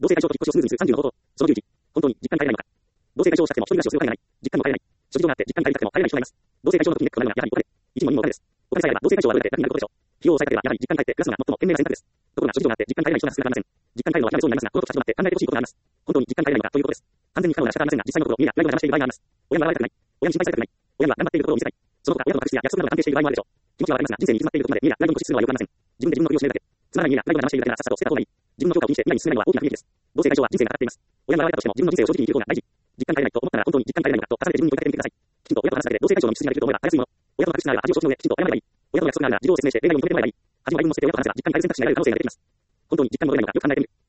同性対象と引っ越しをスムーズにする30の方法。その9、本当に実家に帰れないのか。同性対象をしたくても一人暮らしをするお金がない。実家にも帰れない。諸事情があって実家に帰りたくても帰れない人がいます。同性対象の時にネックとなるのはやはりお金。一も二もお金です。お金さえあれば同性対象はあるだけ楽になることでしょう。費用を抑えたければやはり実家に帰って暮らすのが最も賢明な選択です。ところが諸事情があって実家に帰れない人が少なくありません。実家に帰るのは諦めそうになりますが、この時立ち止まって考えてほしいことがあります。本当に実家に帰れないのかということです。完全に不可能なら仕方ありませんが、実際のところみんなライバルを邪魔している場合があります。親に笑われたくない。親に心配されたくない。親には頑張っているところを見せたい。その他、親との確執や約束などが関係している場合もあるでしょう。気持ちはわかりますが、人生に詰まっているところまでみんなライバルを固執するのはよくありません。自分で自分の首を絞めるだけ。つまらないみんなライバルを邪魔しているだけならさっさと捨てた方がいい。自分の評価を気にして未来に進めないのは大きな不利益です。同性対象は人生がかかっています。親に笑われたとしても自分の人生を正直に生きる方が大事。実家に帰れないと思ったら本当に実家に帰れないのかと重ねて自分に問いかけてみてください。きちんと親と話すだけで同性対象の道筋ができると思えばたやすいもの。親との確執ならば味を承知の上きちんと謝ればいい。親との約束なら事情を説明して恋愛を認めてもらえばいい。恥も愛も乗せて親と話せば実家に帰る選択肢が得られる可能性が出てきます。本当に実家に戻れないのかよく考えてみる。